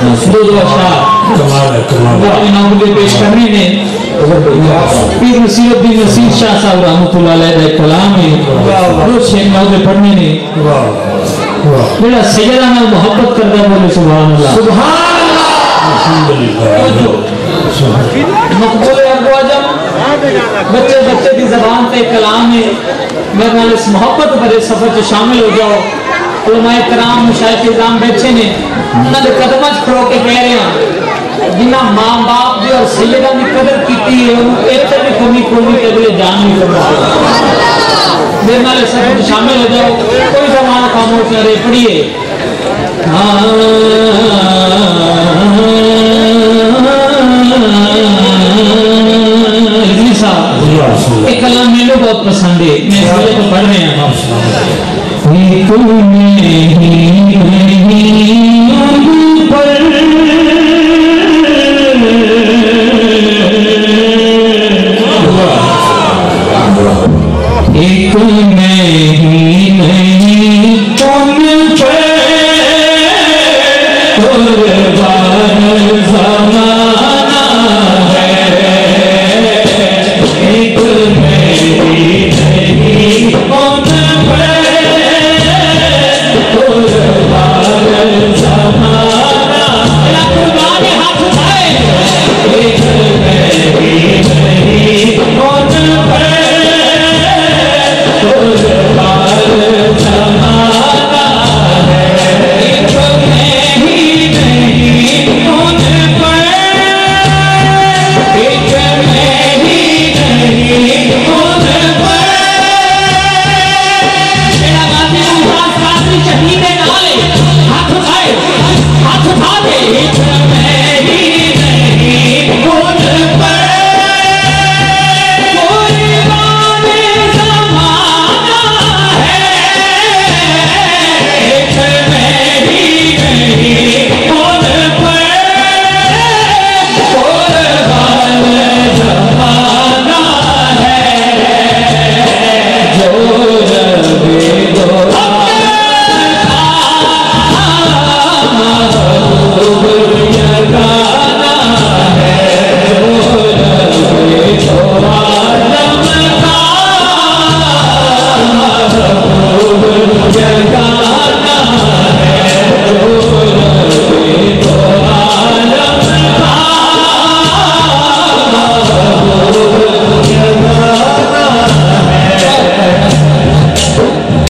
दो शाह पेश करने ने पीर नसीरुद्दीन नसीर शाह साहब रहमतुल्लाह अलैह का कलाम है दो शेर नौके पढ़ने ने मेरा सैयदा नाल मोहब्बत करदा बोले सुभान अल्लाह मकबूल अबू आजम बच्चे बच्चे की जबान पे कलाम है मेरे नाल इस मोहब्बत भरे सफर च शामिल हो जाओ। उलमाए कराम मुशाइख इज़ाम बैठे ने उन्होंने कदमां च खड़ो के कह रहे हैं जिन्ना मां बाप दी और सैयदा की कदर कीती है इत्थे भी कमी कोई अगले जान नहीं करता। मेरे नाल सफर च शामिल हो जाओ कोई जमाना खामोश न रहे पढ़िए एक कलाम मैंने बहुत पसंद है मैं इसलिए तो पढ़ रहे हैं